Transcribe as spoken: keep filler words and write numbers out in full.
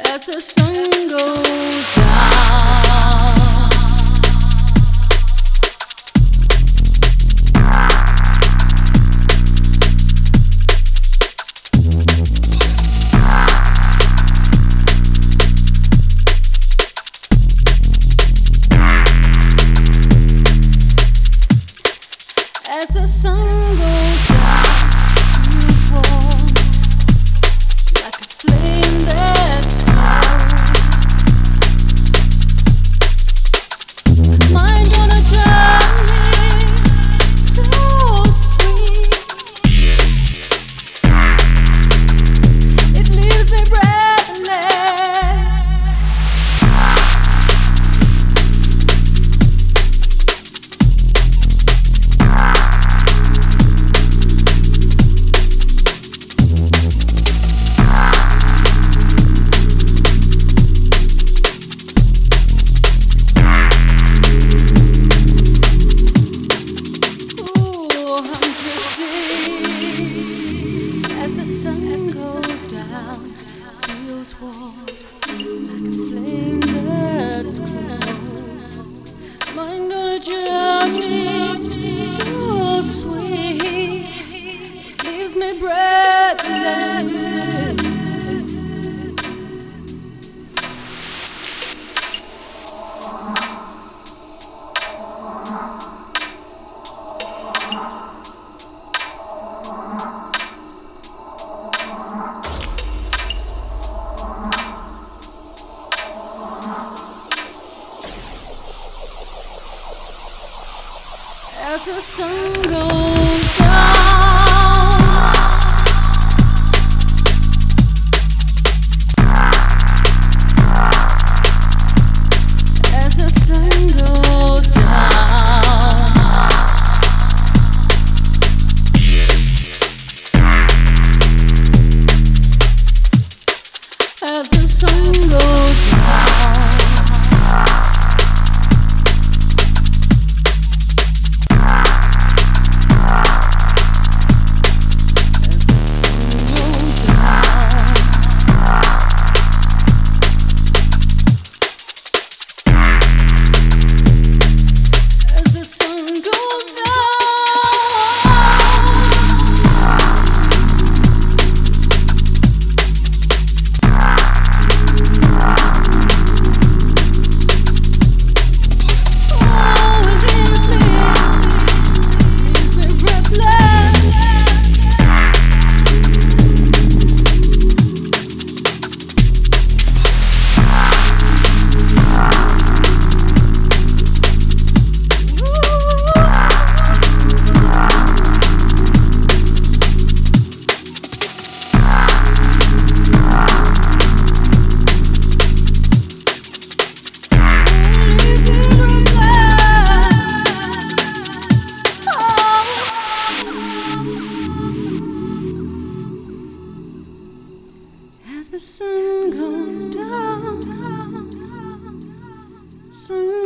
as the sun goes down. As the sun goes down, feels warm, like a flame that's cold. Mind on a journey so sweet, it leaves me breathless. As the sun goes down, feels warm, like a flame that's close. Mind on a journey so sweet, leaves me breathless. As the sun goes down, as the sun goes down, as the sun goes down. As the sun goes down, sun